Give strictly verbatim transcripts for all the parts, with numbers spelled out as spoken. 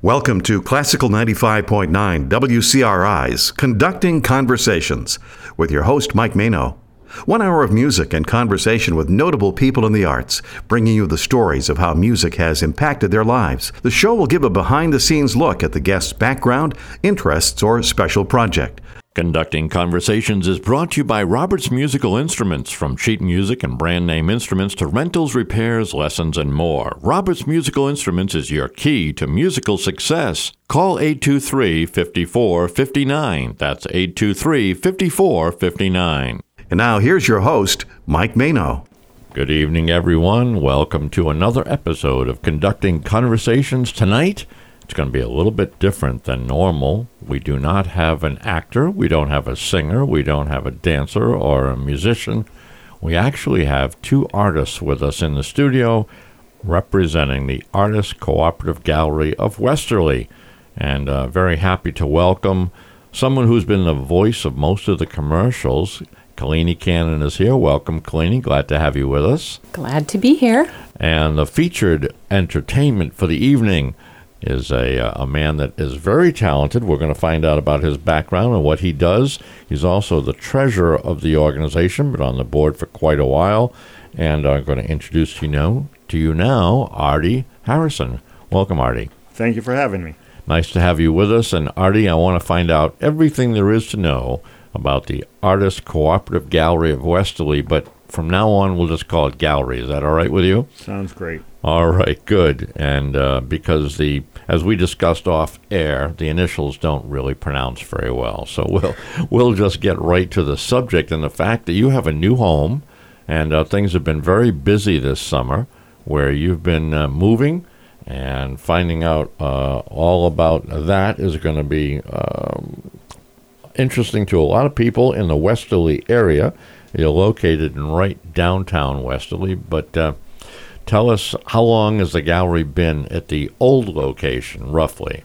Welcome to Classical ninety-five point nine W C R I's Conducting Conversations with your host, Mike Mano. One hour of music and conversation with notable people in the arts, bringing you the stories of how music has impacted their lives. The show will give a behind-the-scenes look at the guest's background, interests, or special project. Conducting Conversations is brought to you by Roberts Musical Instruments. From sheet music and brand name instruments to rentals, repairs, lessons, and more. Roberts Musical Instruments is your key to musical success. Call eight two three, five four five nine. That's eight two three, five four five nine. And now here's your host, Mike Mano. Good evening, everyone. Welcome to another episode of Conducting Conversations. Tonight, it's going to be a little bit different than normal. We do not have an actor, we don't have a singer, we don't have a dancer or a musician. We actually have two artists with us in the studio representing the Artists Cooperative Gallery of Westerly. And uh, very happy to welcome someone who's been the voice of most of the commercials. Kalini Cannon is here. Welcome, Kalini. Glad to have you with us. Glad to be here. And the featured entertainment for the evening is a a man that is very talented. We're going to find out about his background and what he does. He's also the treasurer of the organization, been on the board for quite a while. And I'm going to introduce you now, to you now, Artie Harrison. Welcome, Artie. Thank you for having me. Nice to have you with us. And Artie, I want to find out everything there is to know about the Artists Cooperative Gallery of Westerly, but from now on, we'll just call it Gallery. Is that all right with you? Sounds great. All right, good. And uh, because the, as we discussed off air, the initials don't really pronounce very well. So we'll we'll just get right to the subject and the fact that you have a new home, and uh, things have been very busy this summer, where you've been uh, moving, and finding out uh, all about that is going to be um, interesting to a lot of people in the Westerly area. You're located in right downtown Westerly, but uh, tell us, how long has the gallery been at the old location, roughly?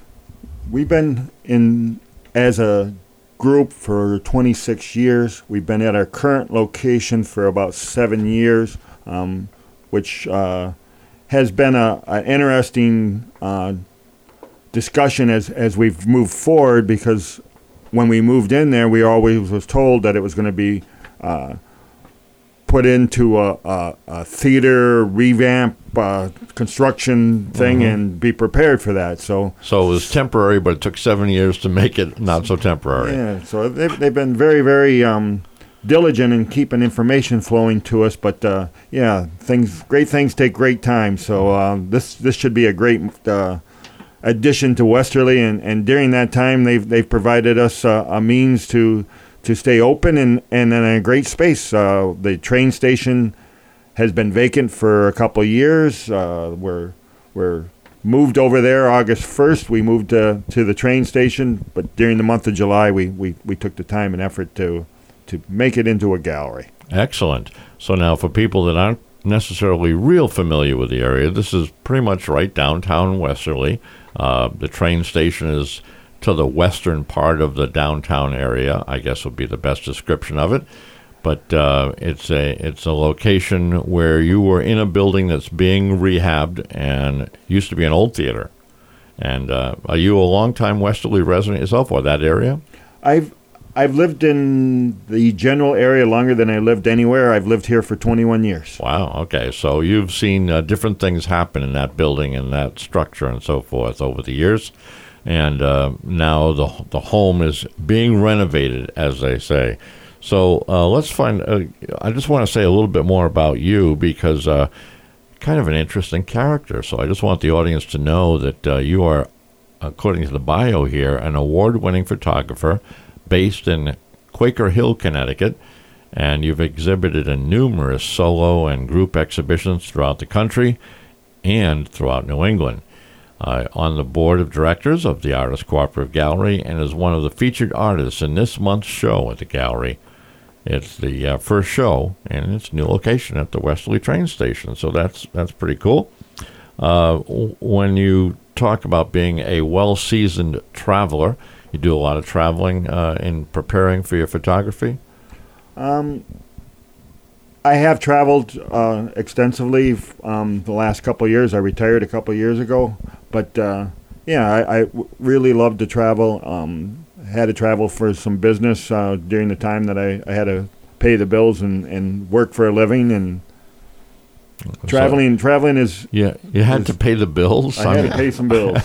We've been in as a group for twenty-six years. We've been at our current location for about seven years, um, which uh, has been a, an interesting uh, discussion as, as we've moved forward, because when we moved in there, we always was told that it was going to be uh, put into a, a, a theater revamp uh, construction thing, mm-hmm. and be prepared for that. So, so it was temporary, but it took seven years to make it not so temporary. Yeah. So they've they've been very very um, diligent in keeping information flowing to us. But uh, yeah, things great things take great time. So uh, this this should be a great Uh, addition to Westerly, and, and during that time they've they've provided us uh, a means to to stay open and, and in a great space. Uh, the train station has been vacant for a couple of years. Uh, we're we're moved over there August first. We moved to, to the train station, but during the month of July we, we, we took the time and effort to to make it into a gallery. Excellent. So now for people that aren't necessarily real familiar with the area, this is pretty much right downtown Westerly. Uh, the train station is to the western part of the downtown area, I guess would be the best description of it. But uh, it's a it's a location where you were in a building that's being rehabbed and used to be an old theater. And uh, are you a longtime Westerly resident yourself, or that area? I've I've lived in the general area longer than I lived anywhere. I've lived here for twenty-one years. Wow, okay. So you've seen uh, different things happen in that building and that structure and so forth over the years. And uh, now the the home is being renovated, as they say. So uh, let's find, uh, I just want to say a little bit more about you, because uh, kind of an interesting character. So I just want the audience to know that uh, you are, according to the bio here, an award-winning photographer based in Quaker Hill, Connecticut, and you've exhibited in numerous solo and group exhibitions throughout the country and throughout New England. Uh, on the board of directors of the Artists Cooperative Gallery, and is one of the featured artists in this month's show at the gallery. It's the uh, first show in its new location at the Westerly train station, so that's that's pretty cool. Uh, when you talk about being a well-seasoned traveler, you do a lot of traveling uh, in preparing for your photography? Um, I have traveled uh, extensively um, the last couple of years. I retired a couple of years ago, but uh, yeah, I, I w- really love to travel. Um, had to travel for some business uh, during the time that I, I had to pay the bills and, and work for a living. And traveling, so, traveling is yeah. You had is, to pay the bills. I, I had mean, to pay some bills.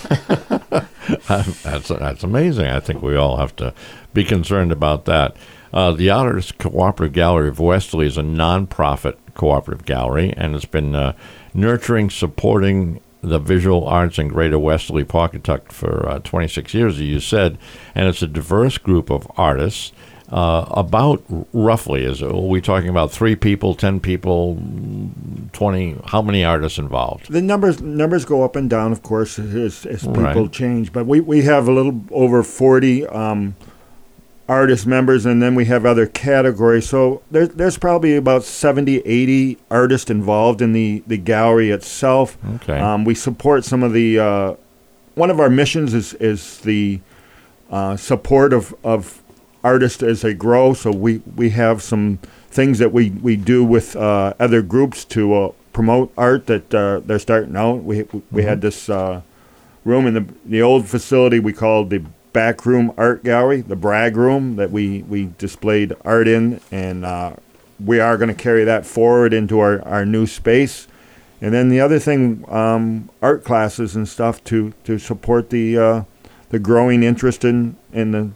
that's that's amazing. I think we all have to be concerned about that. Uh, the Artists Cooperative Gallery of Westerly is a nonprofit cooperative gallery, and it's been uh, nurturing, supporting the visual arts in Greater Westerly Pawcatuck for uh, twenty-six years, as you said, and it's a diverse group of artists. Uh, about roughly, is are we talking about three people, ten people, twenty? How many artists involved? The numbers numbers go up and down, of course, as, as people right. change. But we, we have a little over forty um, artist members, and then we have other categories. So there's there's probably about seventy, eighty artists involved in the, the gallery itself. Okay. Um, we support some of the. Uh, one of our missions is is the uh, support of of. artists as they grow, so we, we have some things that we, we do with uh, other groups to uh, promote art that uh, they're starting out. We we mm-hmm. had this uh, room in the the old facility we called the Back Room Art Gallery, the Bragg Room, that we, we displayed art in, and uh, we are going to carry that forward into our, our new space. And then the other thing, um, art classes and stuff to, to support the uh, the growing interest in, in the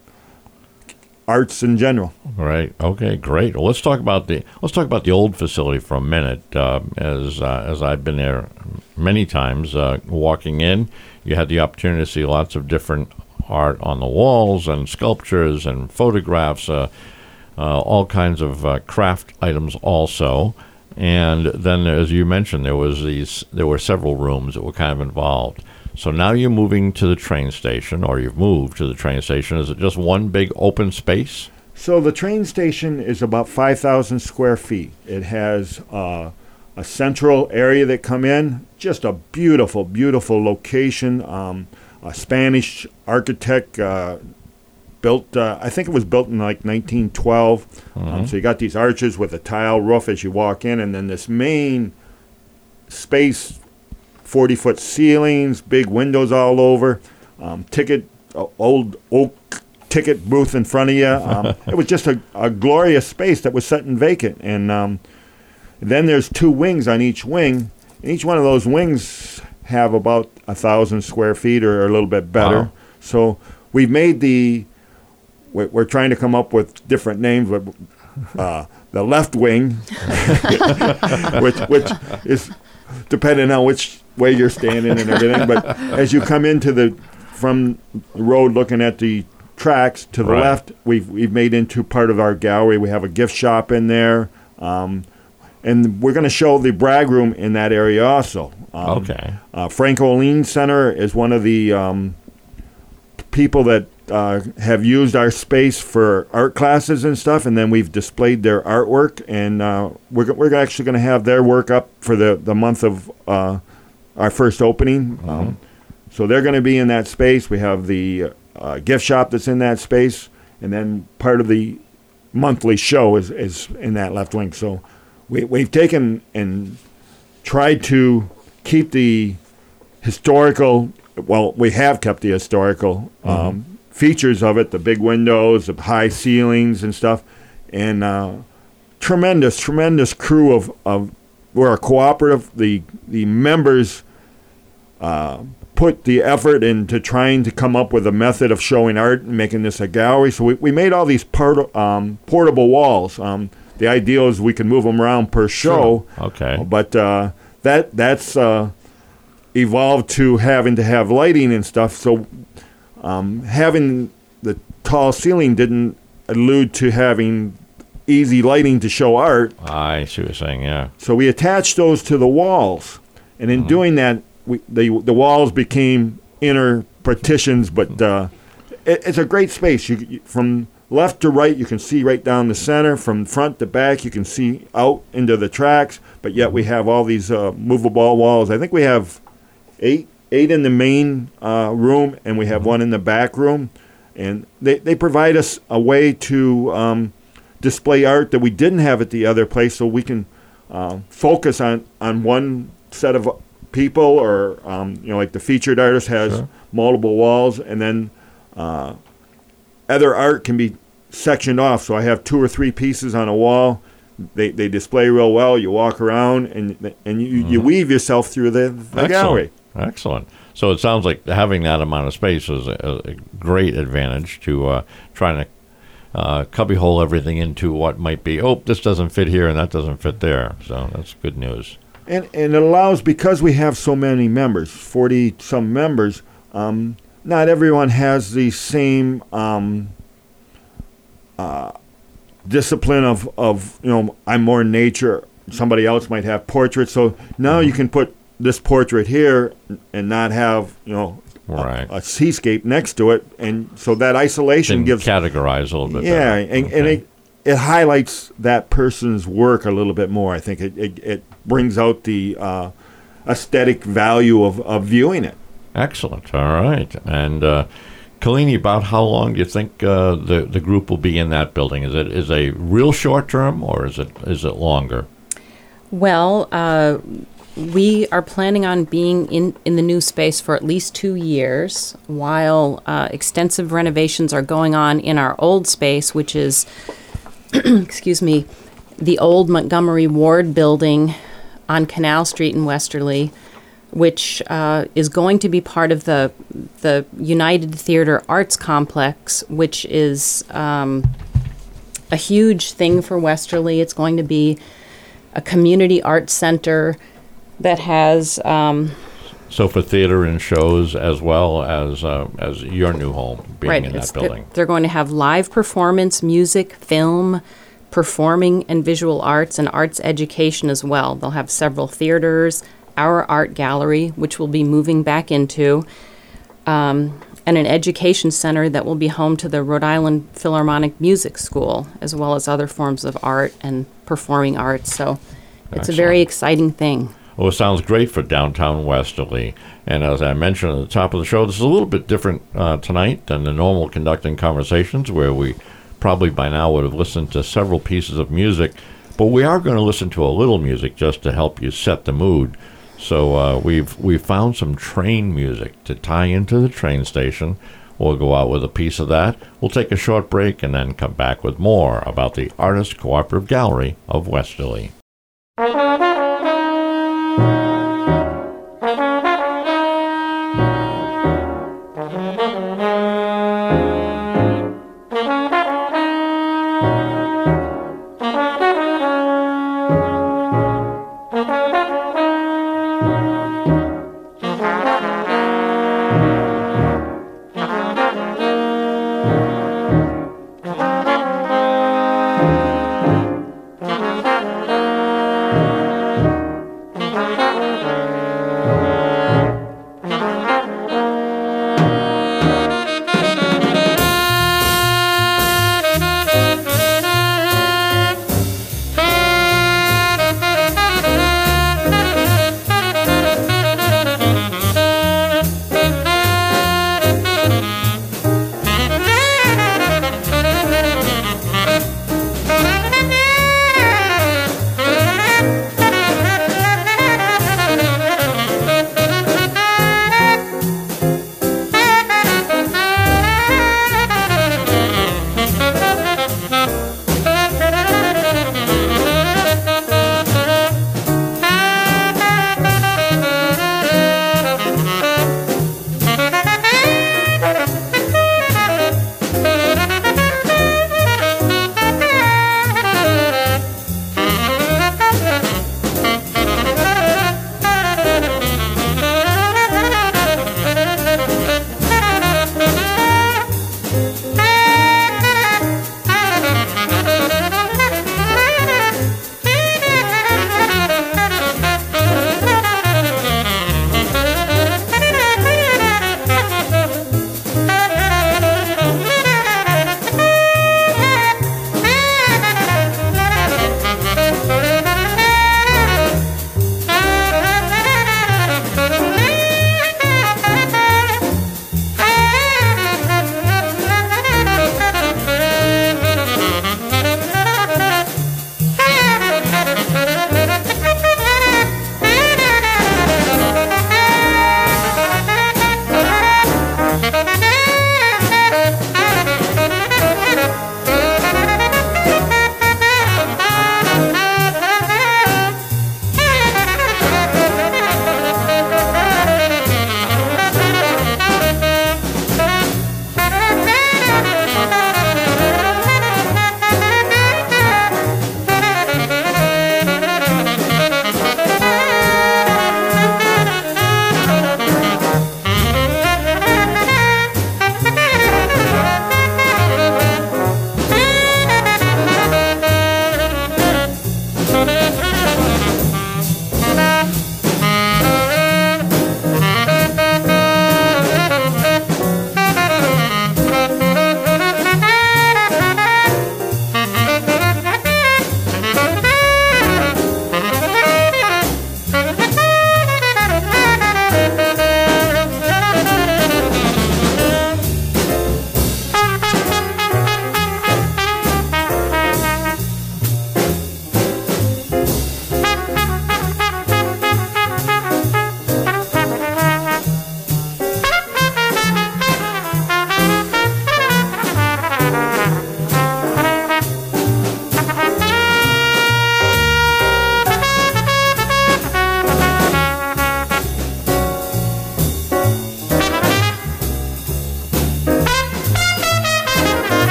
arts in general. Right. Okay. Great. Well, let's talk about the let's talk about the old facility for a minute. Uh, as uh, as I've been there many times, uh, walking in, you had the opportunity to see lots of different art on the walls and sculptures and photographs, uh, uh, all kinds of uh, craft items also. And then, as you mentioned, there was these there were several rooms that were kind of involved. So now you're moving to the train station, or you've moved to the train station. Is it just one big open space? So the train station is about five thousand square feet. It has uh, a central area that come in, just a beautiful, beautiful location. Um, a Spanish architect uh, built, uh, I think it was built in like nineteen twelve. Mm-hmm. Um, so you got these arches with a tile roof as you walk in, and then this main space, forty-foot ceilings, big windows all over, um, ticket, uh, old oak ticket booth in front of you. Um, it was just a, a glorious space that was sitting vacant. And um, then there's two wings on each wing. And each one of those wings have about a thousand square feet or a little bit better. Wow. So we've made the, we're, we're trying to come up with different names, but uh, the left wing, which which is depending on which way you're standing and everything. But as you come into the, from the road looking at the tracks to the right. left, we've we've made into part of our gallery. We have a gift shop in there, um, and we're going to show the Bragg Room in that area also. Um, okay. Uh, Frank Oline Center is one of the um, people that uh, have used our space for art classes and stuff, and then we've displayed their artwork, and uh, we're we're actually going to have their work up for the the month of uh, our first opening. Mm-hmm. Um, so they're going to be in that space. We have the uh, gift shop that's in that space, and then part of the monthly show is, is in that left wing. So we, we've taken and tried to keep the historical, well, we have kept the historical um, mm-hmm. features of it, the big windows, the high ceilings and stuff, and uh, tremendous, tremendous crew of, of, we're a cooperative. The, the members uh, put the effort into trying to come up with a method of showing art and making this a gallery. So we, we made all these port- um, portable walls. Um, the ideal is we can move them around per show. Sure. Okay. But uh, that that's uh, evolved to having to have lighting and stuff. So um, having the tall ceiling didn't allude to having easy lighting to show art. I see what you're saying, yeah. So we attached those to the walls. And in mm-hmm. doing that, we, the the walls became inner partitions, but uh, it, it's a great space. You, you, from left to right, you can see right down the center. From front to back, you can see out into the tracks. But yet we have all these uh, movable walls. I think we have eight eight in the main uh, room, and we have one in the back room. And they, they provide us a way to um, display art that we didn't have at the other place, so we can uh, focus on, on one set of people, or um, you know, like the featured artist has Sure. multiple walls, and then uh, other art can be sectioned off. So I have two or three pieces on a wall. They they display real well. You walk around and and you, mm-hmm. you weave yourself through the, the Excellent. gallery. Excellent. So it sounds like having that amount of space is a, a great advantage to uh, trying to uh, cubbyhole everything into what might be, oh, this doesn't fit here and that doesn't fit there. So that's good news. And and it allows, because we have so many members, forty some members, um, not everyone has the same um, uh, discipline of, of, you know, I'm more nature. Somebody else might have portraits. So now mm-hmm. you can put this portrait here and not have, you know, right. a, a seascape next to it. And so that isolation Then gives... categorize a little bit Yeah, better. and, Okay. and it, it highlights that person's work a little bit more. I think it, it, it brings out the uh, aesthetic value of, of viewing it. Excellent. All right. And uh, Kalini, about how long do you think uh, the the group will be in that building? Is it is a real short term, or is it is it longer? Well, uh, we are planning on being in, in the new space for at least two years, while uh, extensive renovations are going on in our old space, which is, excuse me, the old Montgomery Ward building on Canal Street in Westerly, which uh, is going to be part of the the United Theater Arts Complex, which is um, a huge thing for Westerly. It's going to be a community arts center that has um, So for theater and shows, as well as uh, as your new home being right, in it's that the- building. they're going to have live performance, music, film, performing and visual arts, and arts education as well. They'll have several theaters, our art gallery, which we'll be moving back into, um, and an education center that will be home to the Rhode Island Philharmonic Music School, as well as other forms of art and performing arts. So it's a very Excellent. exciting thing. Well, it sounds great for downtown Westerly. And as I mentioned at the top of the show, this is a little bit different uh, tonight than the normal conducting conversations, where we probably by now would have listened to several pieces of music. But we are going to listen to a little music just to help you set the mood. So uh, we've we've found some train music to tie into the train station. We'll go out with a piece of that. We'll take a short break and then come back with more about the Artist Cooperative Gallery of Westerly.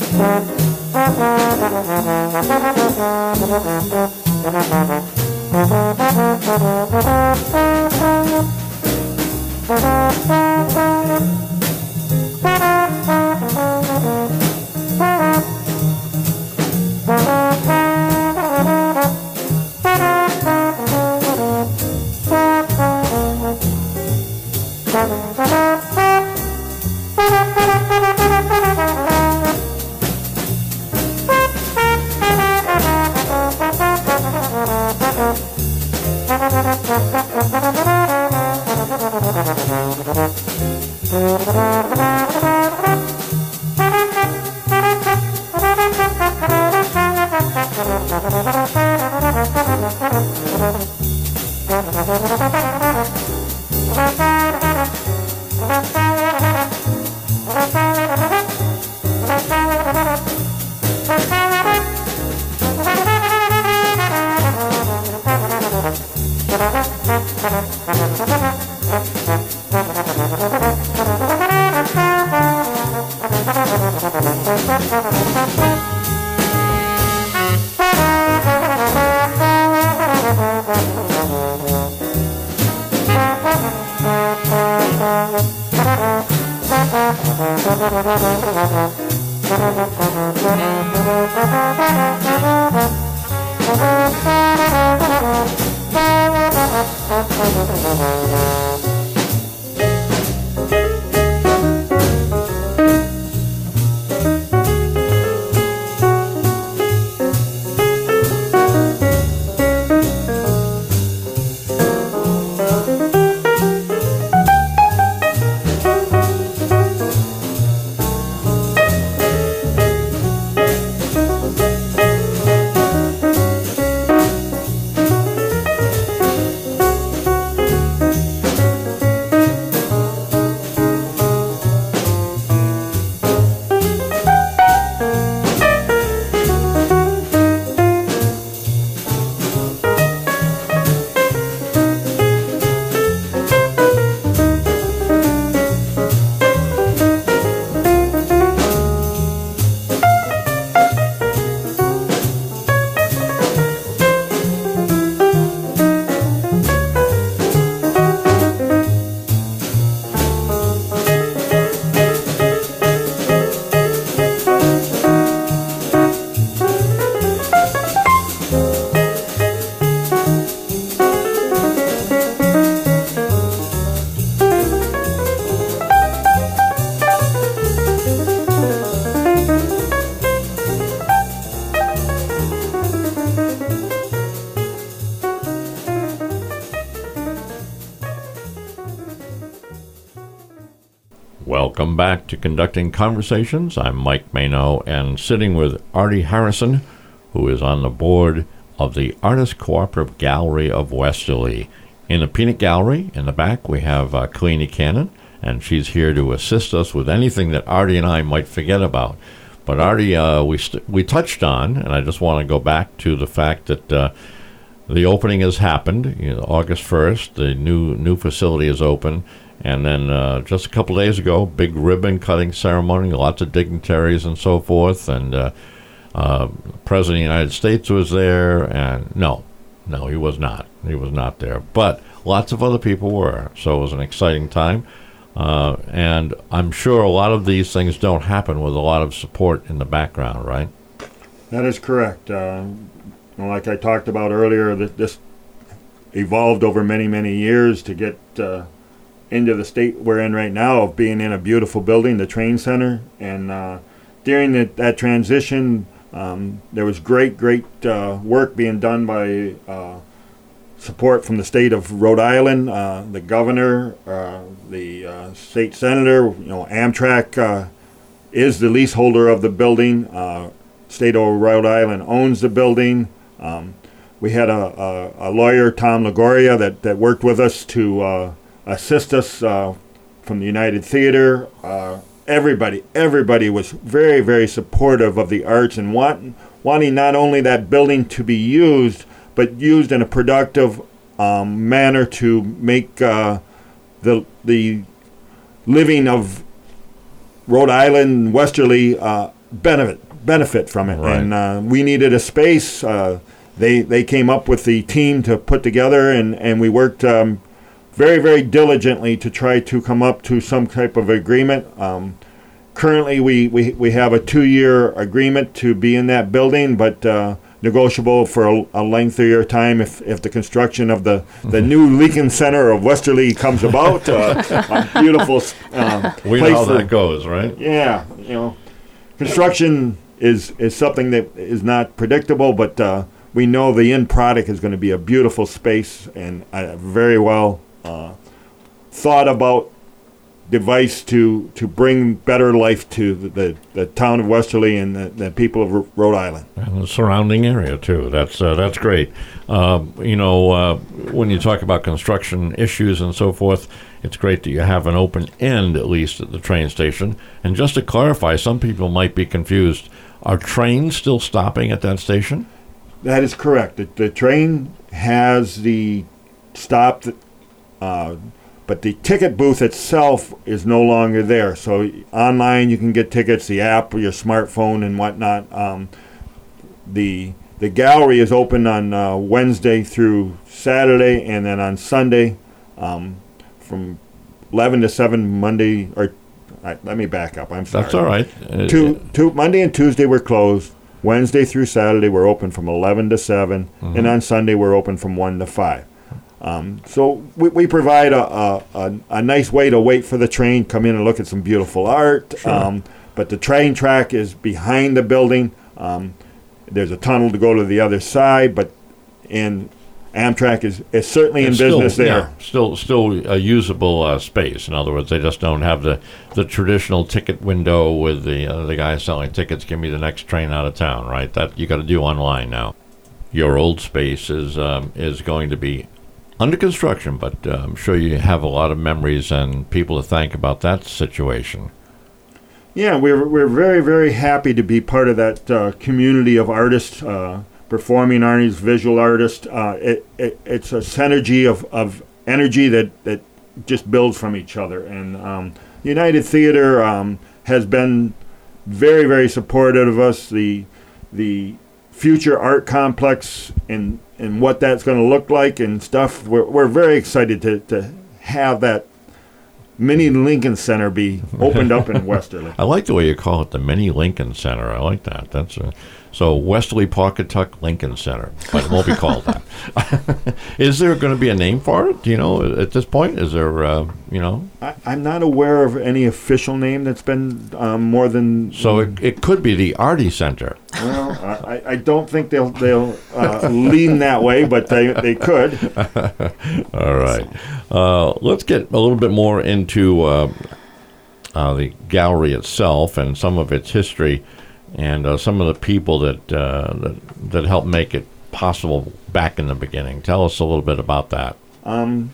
Welcome back to Conducting Conversations. I'm Mike Mano, and sitting with Artie Harrison, who is on the board of the Artist Cooperative Gallery of Westerly. In the Peanut Gallery, in the back, we have uh, Cleanie Cannon, and she's here to assist us with anything that Artie and I might forget about. But Artie, uh, we st- we touched on, and I just want to go back to the fact that uh, the opening has happened. You know, August first, the new new facility is open. And then uh, just a couple days ago, big ribbon-cutting ceremony, lots of dignitaries and so forth. And uh, uh, the President of the United States was there. And no, no, he was not. He was not there. But lots of other people were. So it was an exciting time. Uh, and I'm sure a lot of these things don't happen with a lot of support in the background, right? That is correct. Uh, like I talked about earlier, that this evolved over many, many years to get uh, into the state we're in right now of being in a beautiful building, the Train Center. And uh, during the, that transition, um, there was great, great uh, work being done by uh, support from the state of Rhode Island, uh, the governor, uh, the uh, state senator. You know, Amtrak uh, is the leaseholder of the building. Uh, state of Rhode Island owns the building. Um, we had a, a, a lawyer, Tom Lagoria, that, that worked with us to uh, assist us uh, from the United Theater. Uh, everybody, everybody was very, very supportive of the arts and want, wanting not only that building to be used, but used in a productive um, manner to make uh, the the living of Rhode Island, Westerly, uh, benefit benefit from it. Right. And uh, we needed a space. Uh, they they came up with the team to put together, and and we worked um, very very diligently to try to come up to some type of agreement. Um, currently, we, we we have a two year agreement to be in that building, but uh, negotiable for a, a lengthier time if, if the construction of the, the new Lincoln Center of Westerly comes about. Uh, a beautiful uh, We place know how for- that goes, right? Yeah, you know, construction is is something that is not predictable, but uh, we know the end product is going to be a beautiful space and a very well uh, thought about device to to bring better life to the, the, the town of Westerly and the, the people of R- Rhode Island. And the surrounding area too. That's uh, that's great. Um, you know, uh, when you talk about construction issues and so forth, it's great that you have an open end at least at the train station. And just to clarify, some people might be confused. Are trains still stopping at that station? That is correct. The, the train has the stop, that, uh, but the ticket booth itself is no longer there. So online you can get tickets, the app, or your smartphone and whatnot. Um, the the gallery is open on uh, Wednesday through Saturday, and then on Sunday um, from eleven to seven Monday. Or uh, let me back up. I'm sorry. That's all right. Uh, Two, two, Monday and Tuesday we're closed. Wednesday through Saturday we're open from eleven to seven, Mm-hmm. and on Sunday we're open from one to five. Um, so we, we provide a, a, a, a nice way to wait for the train, come in and look at some beautiful art. Sure. Um, but the train track is behind the building. Um, there's a tunnel to go to the other side, but and Amtrak is, is certainly in It's business still, there. yeah, still, still a usable uh, space. In other words, they just don't have the, the traditional ticket window with the uh, the guy selling tickets. Give me the next train out of town, right? That you got to do online now. Your old space is um, is going to be under construction, but uh, I'm sure you have a lot of memories and people to thank about that situation. Yeah, we're we're very very happy to be part of that uh, community of artists, uh, performing artists, visual artists. Uh, it, it it's a synergy of, of energy that, that just builds from each other. And um, United Theater um, has been very very supportive of us. The the future art complex and and what that's going to look like and stuff. We're we're very excited to to have that mini Lincoln Center be opened up in Westerly. I like the way you call it the Mini Lincoln Center. I like that. That's a, so Westerly Pawcatuck Lincoln Center, but it won't be called that. Is there going to be a name for it? Do you know at this point? Is there, uh, you know? I, I'm not aware of any official name that's been um, more than. So it, it could be the Artie Center. Well, I, I don't think they'll they'll uh, lean that way, but they they could. All right. Uh, let's get a little bit more into uh, uh, the gallery itself and some of its history and uh, some of the people that, uh, that that helped make it possible back in the beginning. Tell us a little bit about that. Um,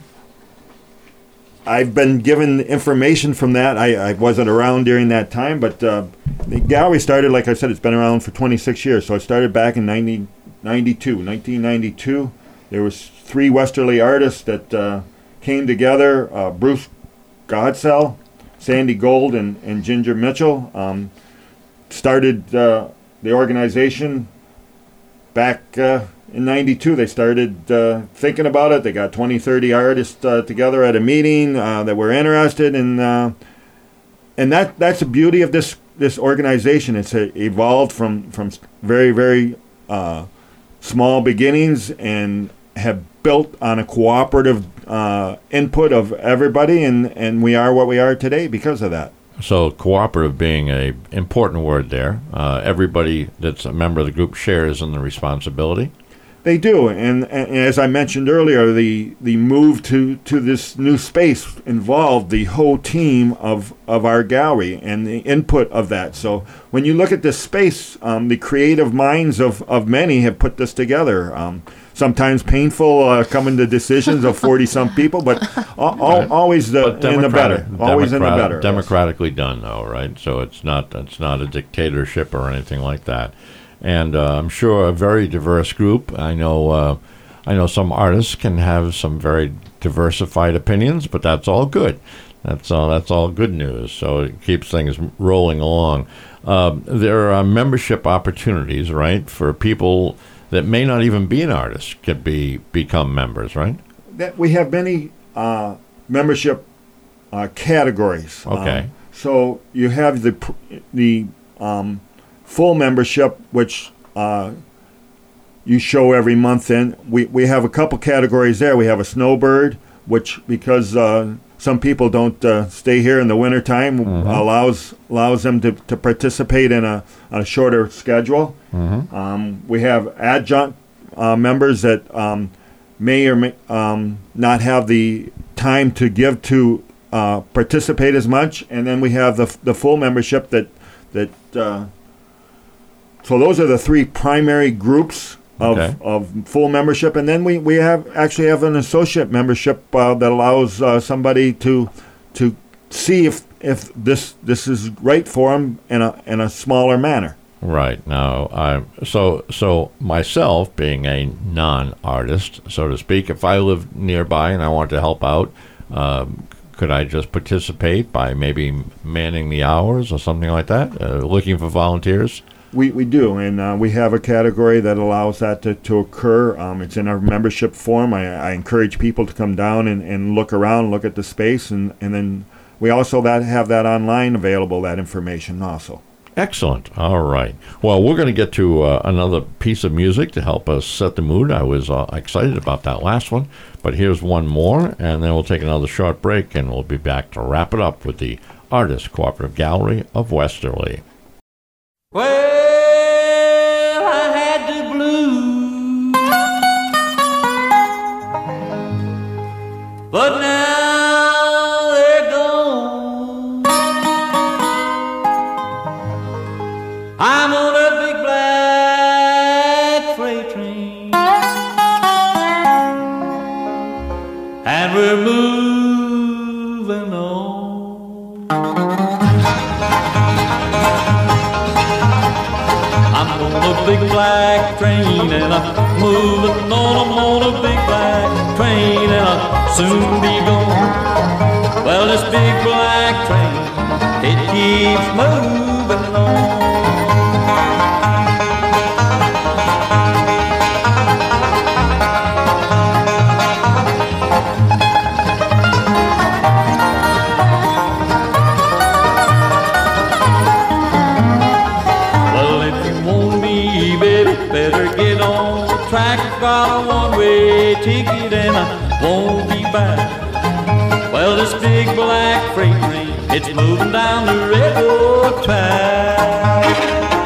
I've been given information from that. I, I wasn't around during that time, but uh, the gallery started, like I said, it's been around for twenty-six years. So it started back in nineteen ninety-two. nineteen ninety-two, there was three Westerly artists that uh, came together, uh, Bruce Godsell, Sandy Gold, and, and Ginger Mitchell. Um, started uh, the organization back uh, in ninety-two. They started uh, thinking about it. They got twenty, thirty artists uh, together at a meeting uh, that were interested in, uh, and that that's the beauty of this this organization. It's uh, evolved from from very very uh, small beginnings and have built on a cooperative uh, input of everybody, and, and we are what we are today because of that. So cooperative being a important word there. Uh, everybody that's a member of the group shares in the responsibility. They do, and, and as I mentioned earlier, the the move to, to this new space involved the whole team of, of our gallery and the input of that. So when you look at this space, um, the creative minds of, of many have put this together. Um, sometimes painful, uh, coming to decisions of forty-some people, but al- al- always the, But in the better. democratic- Always in the democrat- better. Democratically done, though, right? So it's not it's not a dictatorship or anything like that. And uh, I'm sure a very diverse group. I know uh, I know some artists can have some very diversified opinions, but that's all good. That's all. That's all good news. So it keeps things rolling along. Uh, there are membership opportunities, right, for people that may not even be an artist can be become members, right? That we have many uh, membership uh, categories. Okay. Um, so you have the the um, full membership, which uh, you show every month. In we we have a couple categories there. We have a snowbird, which because uh, some people don't uh, stay here in the wintertime, mm-hmm. allows allows them to, to participate in a, a shorter schedule. Mm-hmm. Um, we have adjunct uh, members that um, may or may um, not have the time to give to uh, participate as much, and then we have the the full membership that that. Uh, so those are the three primary groups of, okay. of full membership, and then we, we have actually have an associate membership uh, that allows uh, somebody to to see if if this this is right for them in a in a smaller manner. Right. Now, I so so myself being a non-artist, so to speak, if I live nearby and I want to help out, um, could I just participate by maybe manning the hours or something like that, uh, looking for volunteers? We we do, and uh, we have a category that allows that to, to occur. Um, it's in our membership form. I, I encourage people to come down and, and look around, look at the space, and, and then we also that have that online available, that information also. Excellent. All right. Well, we're going to get to uh, another piece of music to help us set the mood. I was uh, excited about that last one, but here's one more, and then we'll take another short break, and we'll be back to wrap it up with the Artists Cooperative Gallery of Westerly. Well, I had the blues, but now they're gone. I'm on a big black freight train, and we're moving on. On a big black train and I'm moving on, I'm on a big black train and I'll soon be gone. Well, this big black train, it keeps moving on. Better get on the track, got a one-way ticket and I won't be back. Well, this big black freight train, it's moving down the railroad track.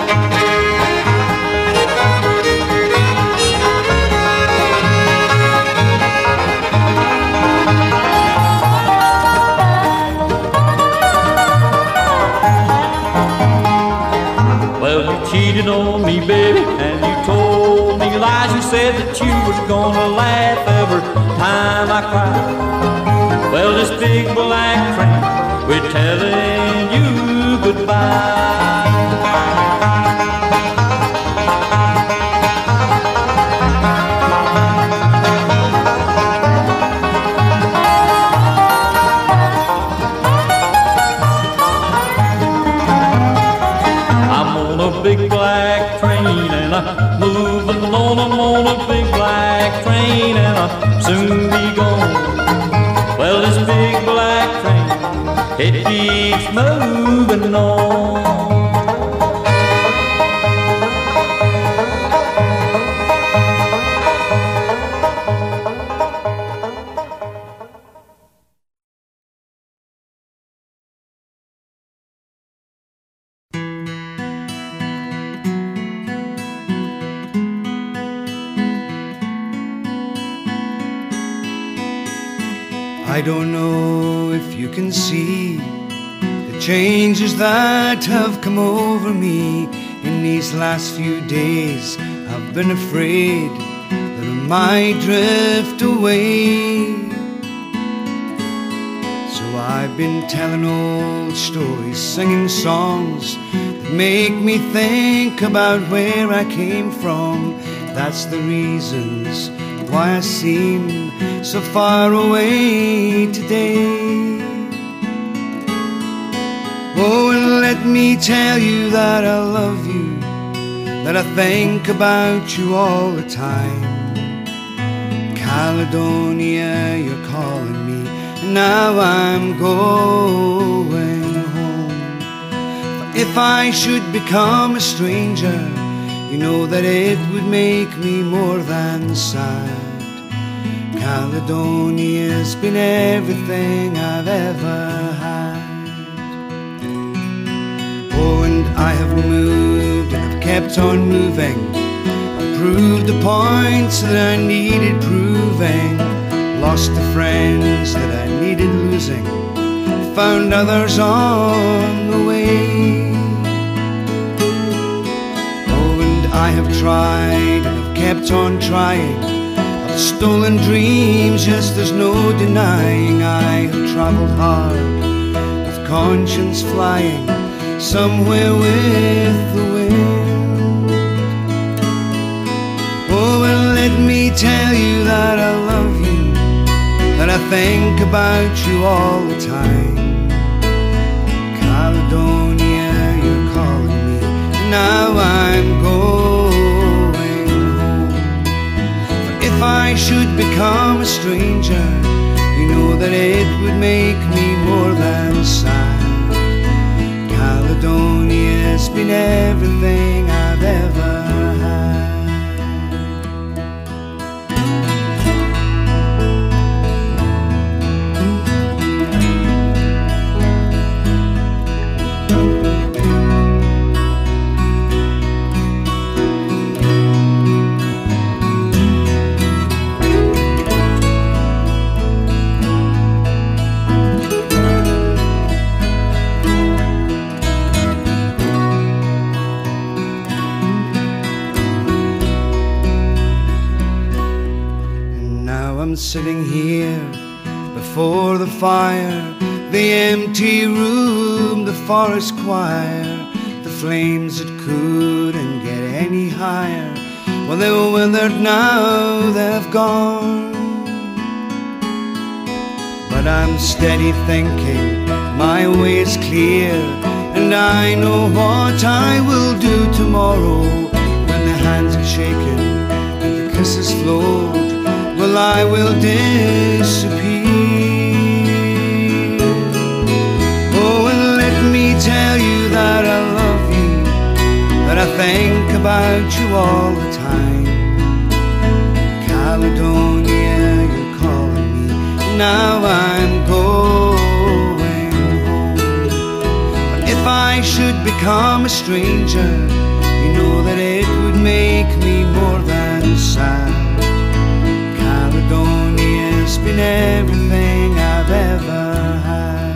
Well, you cheated on me, baby, and you told me lies. You said that you was gonna laugh every time I cried. Well, this big black train, we're telling you goodbye. Big black train and I'm moving on, I'm on a big black train and I'll soon be gone. Well, this big black train, it keeps moving on. I don't know if you can see the changes that have come over me in these last few days. I've been afraid that I might drift away. So I've been telling old stories, singing songs that make me think about where I came from. That's the reasons why I seem so far away today. let me tell you that I love you, that I think about you all the time. Caledonia, you're calling me, and now I'm going home. But if I should become a stranger, you know that it would make me more than sad. Caledonia's been everything I've ever had. Oh, and I have moved and I've kept on moving. I've proved the points that I needed proving, lost the friends that I needed losing, found others on the way. Oh, and I have tried and I've kept on trying. Stolen dreams, yes, there's no denying. I have traveled hard with conscience flying somewhere with the wind. Oh, and let me tell you that I love you, that I think about you all the time. Caledonia, you're calling me, and now I'm going. If I should become a stranger, you know that it would make me more than sad. Caledonia's been everything I've ever sitting here before the fire, the empty room, the forest choir, the flames that couldn't get any higher. Well, they were withered, now they've gone. But I'm steady thinking, my way is clear, and I know what I will do tomorrow. When the hands are shaken and the kisses flowed, well, I will disappear. Oh, and let me tell you that I love you, that I think about you all the time. Caledonia, you're calling me, now I'm going home. But if I should become a stranger, you know that it would make me more than sad. Caledonia's been everything I've ever had.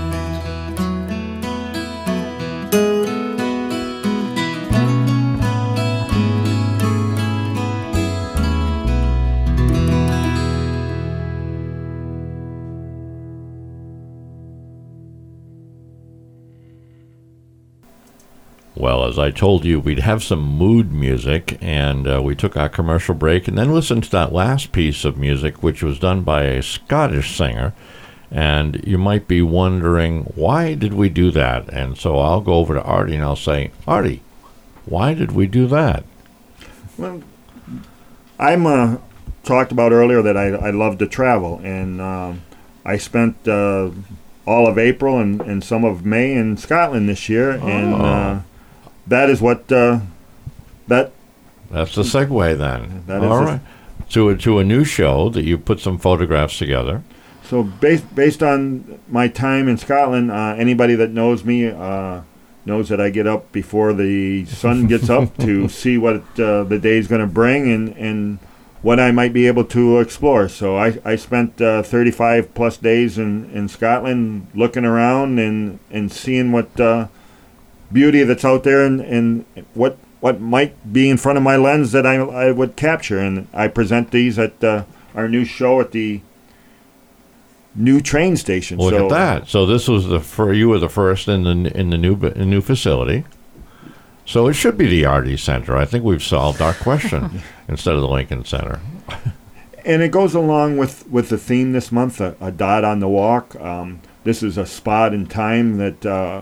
Well, as I told you, we'd have some mood music, and uh, we took our commercial break and then listened to that last piece of music, which was done by a Scottish singer. And you might be wondering, why did we do that? And so I'll go over to Artie and I'll say, Artie, why did we do that? Well, I'm uh, talked about earlier that I, I love to travel, and um, I spent uh, all of April and, and some of May in Scotland this year, and Oh. uh, that is what uh, that. That's the segue then. That is All the- right. To a, to a new show that you put some photographs together. So based based on my time in Scotland, uh, anybody that knows me uh, knows that I get up before the sun gets up to see what uh, the day's going to bring and, and what I might be able to explore. So I, I spent uh, thirty-five plus days in, in Scotland looking around and, and seeing what uh, beauty that's out there and, and what what might be in front of my lens that I, I would capture. And I present these at uh, our new show at the new train station. Look so, at that. So this was the fir- you were the first in the in the new bu- new facility. So it should be the Artie Center. I think we've solved our question instead of the Lincoln Center. And it goes along with, with the theme this month, a, a dot on the walk. Um, this is a spot in time that uh,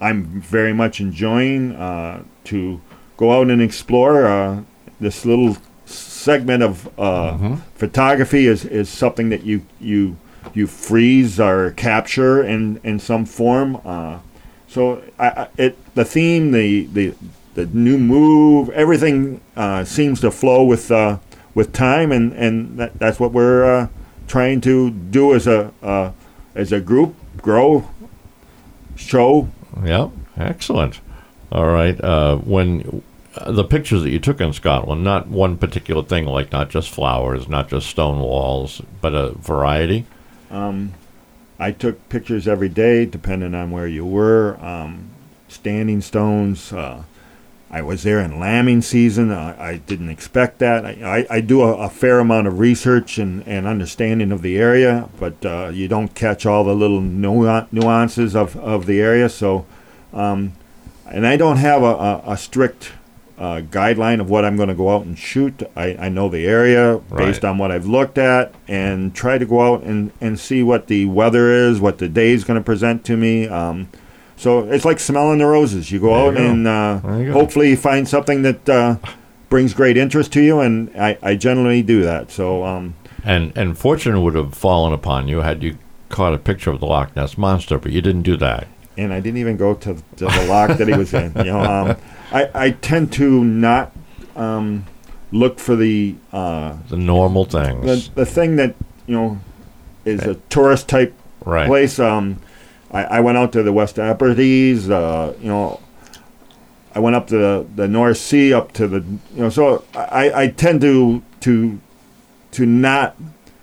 I'm very much enjoying uh, to go out and explore. Uh, this little segment of uh, mm-hmm. photography is, is something that you you you freeze or capture in, in some form. Uh, so I, I, it the theme, the the the new move, everything uh, seems to flow with uh, with time, and and that, that's what we're uh, trying to do as a uh, as a group, grow, show. Yeah, excellent. All right. Uh, when uh, the pictures that you took in Scotland, not one particular thing, like not just flowers, not just stone walls, but a variety. Um, I took pictures every day, depending on where you were. Um, standing stones. Uh, I was there in lambing season. Uh, I didn't expect that. I, I, I do a, a fair amount of research and, and understanding of the area, but uh, you don't catch all the little nu- nuances of, of the area. So, um, and I don't have a, a, a strict uh, guideline of what I'm going to go out and shoot. I, I know the area based right. on what I've looked at, and try to go out and, and see what the weather is, what the day is going to present to me. Um, So it's like smelling the roses. You go there out you go. and uh, you hopefully you find something that uh, brings great interest to you, and I, I generally do that. So um, and and fortune would have fallen upon you had you caught a picture of the Loch Ness Monster, but you didn't do that. And I didn't even go to, to the loch that he was in. You know, um, I I tend to not um, look for the uh, the normal things. the the thing that you know is a tourist type right. place. Um, I, I went out to the West Hebrides, uh, you know, I went up to the, the North Sea, up to the, you know, so I, I tend to, to, to not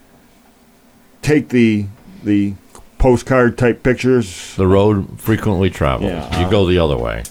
take the, the postcard type pictures. The road frequently traveled. Yeah, you uh, go the other way.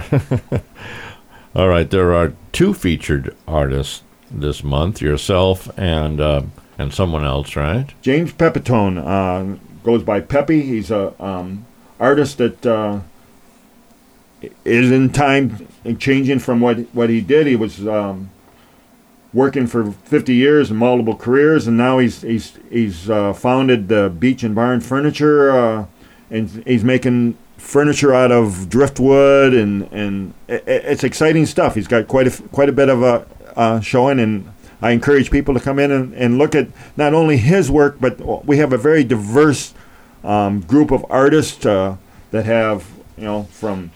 All right, there are two featured artists this month, yourself and, uh, and someone else, right? James Pepitone, uh, goes by Peppy. He's a um, artist that uh, is in time changing from what what he did. He was um, working for fifty years and multiple careers, and now he's he's he's uh, founded the Beach and Barn Furniture, uh, and he's making furniture out of driftwood, and and it, it's exciting stuff. He's got quite a quite a bit of a uh, showing, and I encourage people to come in and, and look at not only his work, but we have a very diverse um, group of artists uh, that have, you know, from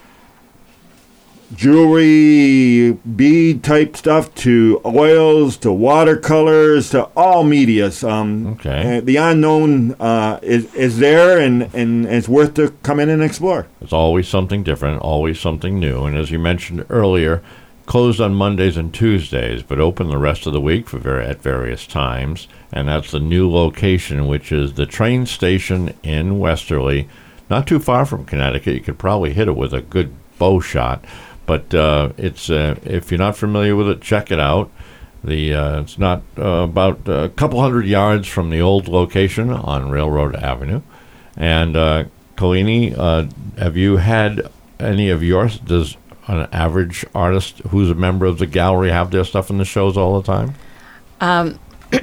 jewelry, bead type stuff to oils to watercolors to all medias. Um, okay. Uh, the unknown uh, is is there, and, and it's worth to come in and explore. It's always something different, always something new. And as you mentioned earlier, closed on Mondays and Tuesdays, but open the rest of the week for ver- at various times. And that's the new location, which is the train station in Westerly, not too far from Connecticut. You could probably hit it with a good bow shot. But uh, it's uh, if you're not familiar with it, check it out. The uh, it's not uh, about a couple hundred yards from the old location on Railroad Avenue. And uh, Colini, uh, have you had any of yours? Does an average artist who's a member of the gallery have their stuff in the shows all the time? Um,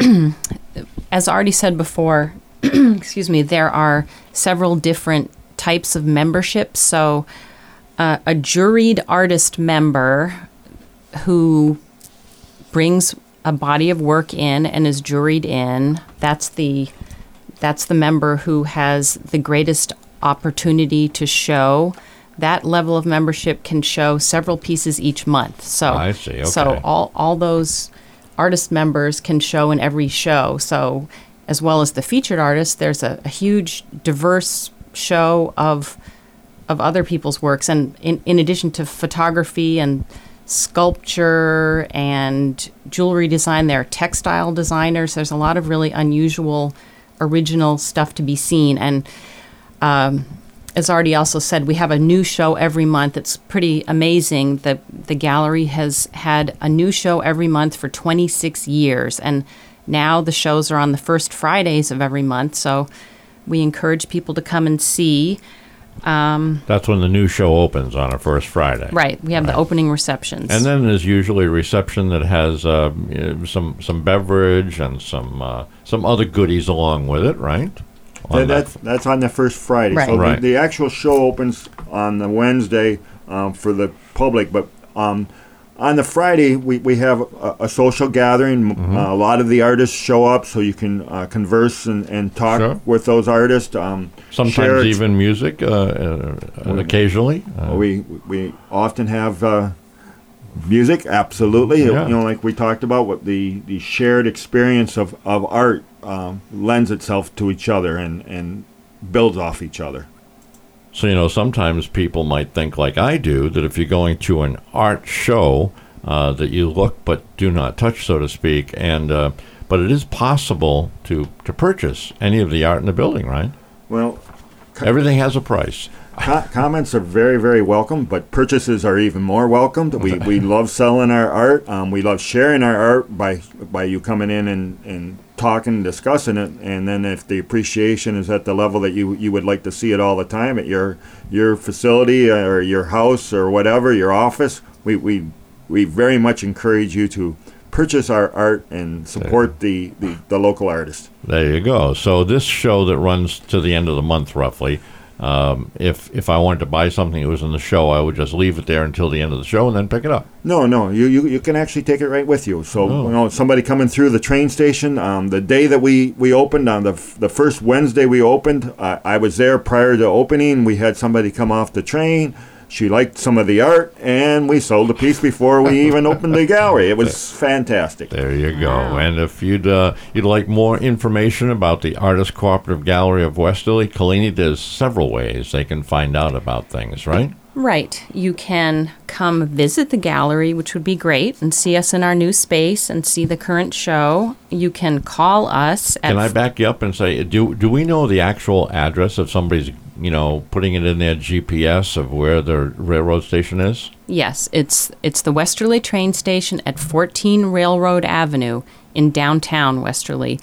as already said before, excuse me, there are several different types of memberships. So uh, a juried artist member who brings a body of work in and is juried in, that's the that's the member who has the greatest opportunity to show. That level of membership can show several pieces each month. So I see. Okay. So all all those artist members can show in every show. So as well as the featured artists, there's a, a huge diverse show of of other people's works. And in, in addition to photography and sculpture and jewelry design, there are textile designers. There's a lot of really unusual, original stuff to be seen. And um, as already also said, we have a new show every month. It's pretty amazing that the gallery has had a new show every month for twenty-six years. And now the shows are on the first Fridays of every month. So we encourage people to come and see. Um, That's when the new show opens on a first Friday. right. We have Right. the opening receptions. And then there's usually a reception that has uh, you know, some some beverage and some uh, some other goodies along with it, right? on That- that. that's that's on the first Friday. Right. So Right. The, the actual show opens on the Wednesday um, for the public, but um, on the Friday we, we have a, a social gathering. Mm-hmm. Uh, a lot of the artists show up, so you can uh, converse and, and talk Sure. with those artists. Um, Sometimes share ex- even music, uh, uh, occasionally. Uh, we we often have uh, music. Absolutely, Yeah. you know, like we talked about, what the, the shared experience of of art um, lends itself to each other and and builds off each other. So, you know, sometimes people might think, like I do, that if you're going to an art show, uh, that you look but do not touch, so to speak. And uh, but it is possible to, to purchase any of the art in the building, right? Well, Everything has a price. Co- comments are very, very welcome, but purchases are even more welcomed. We we love selling our art. Um, we love sharing our art by by you coming in and, and talking and discussing it. And then if the appreciation is at the level that you you would like to see it all the time at your your facility or your house or whatever, your office, we we, we very much encourage you to purchase our art and support the, the, the local artist. There you go. So this show that runs to the end of the month, roughly, um, if if I wanted to buy something that was in the show, I would just leave it there until the end of the show and then pick it up. No, no, you, you you can actually take it right with you. So, Oh. you know, somebody coming through the train station, um, the day that we, we opened, on the f- the first Wednesday we opened, uh, I was there prior to opening. We had somebody come off the train. She liked some of the art, and we sold a piece before we even opened the gallery. It was fantastic. There you go. And if you'd uh, you'd like more information about the Artist Cooperative Gallery of Westerly, Kalini, there's several ways they can find out about things, right? Right. You can come visit the gallery, which would be great, and see us in our new space and see the current show. You can call us at Can I back you up and say, do do we know the actual address if somebody's, you know, putting it in their G P S of where the railroad station is? Yes, it's it's the Westerly train station at fourteen Railroad Avenue in downtown Westerly.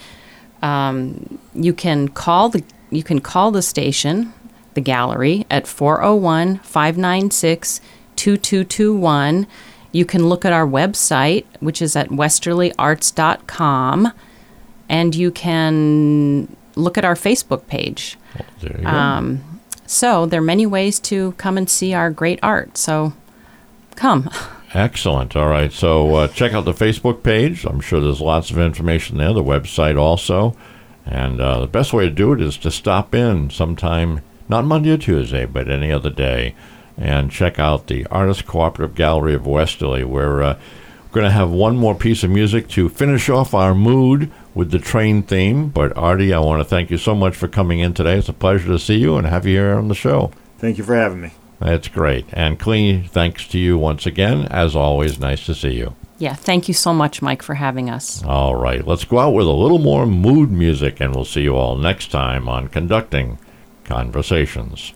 Um, you can call the you can call the station, the gallery, at four oh one, five nine six, two two two one. You can look at our website, which is at westerly arts dot com, and you can look at our Facebook page. There you go. Um, so there are many ways to come and see our great art. So come. Excellent. All right. So uh, check out the Facebook page. I'm sure there's lots of information there, the website also. And uh, the best way to do it is to stop in sometime, not Monday or Tuesday, but any other day, and check out the Artist Cooperative Gallery of Westerly. We're uh, going to have one more piece of music to finish off our mood with the train theme. But Artie, I want to thank you so much for coming in today. It's a pleasure to see you and have you here on the show. Thank you for having me. That's great. And Kalini, thanks to you once again. As always, nice to see you. Yeah, thank you so much, Mike, for having us. All right, let's go out with a little more mood music, and we'll see you all next time on Conducting Conversations.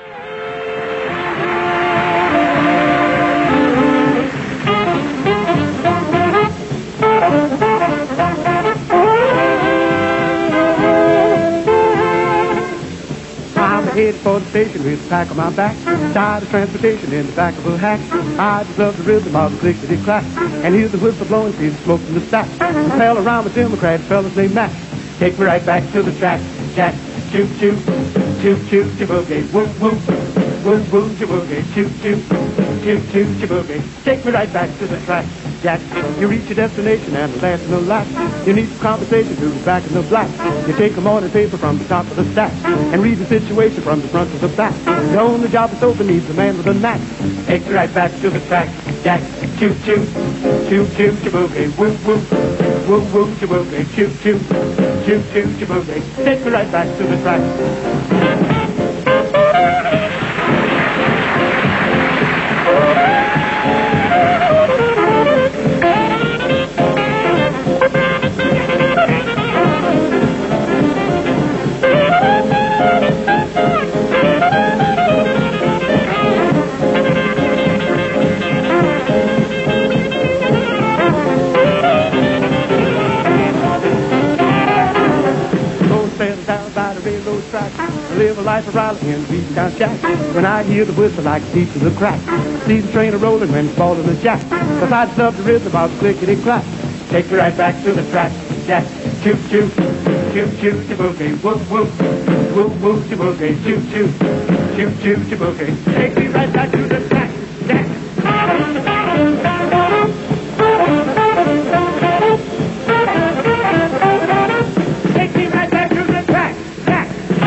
I'm headed for the station with the pack on my back. Tired of transportation in the back of a hack. I just love the rhythm of the clickety-clack. And hear the whistle blowing, see the smoke from the stack. Rappel around with Democrat fellas named Mac. Take me right back to the track. Jack, choo choo, choo choo, chiboogie, woo woo, woo woo, chiboogie, choo choo, choo choo, chiboogie. Take me right back to the track. Jack, you reach your destination and the last no lap. You need some conversation to the back of the black. You take a morning paper from the top of the stack and read the situation from the front to the back. You own the job that's open needs a man with a knack. Take me right back to the track. Jack, choo choo, choo choo, chiboogie, woo woo, woo woo, chiboogie, choo choo, choo choo, chiboogie. Take me right back to the track. Live a life of Raleigh in beating down Jack. When I hear the whistle like a piece of the crack, see the train a rolling when it's falling the jack. Cause I just love the rhythm of the clickety-clack. Take me right back to the track, Jack. choo choo, choo choo boogie, whoop whoop, whoop whoop boogie, choo choo, choo choo boogie. Take me right back to the track, jack. Take me right back to the track, jack.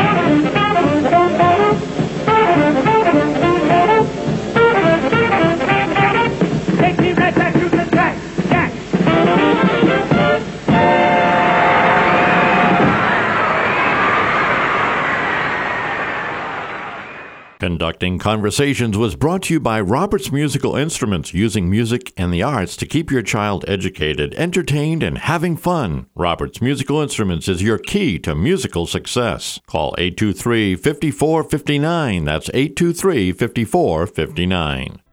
Take me right back to the track, jack. Conducting Conversations was brought to you by Roberts Musical Instruments, using music and the arts to keep your child educated, entertained, and having fun. Roberts Musical Instruments is your key to musical success. Call eight two three, five four five nine. That's eight two three, five four five nine.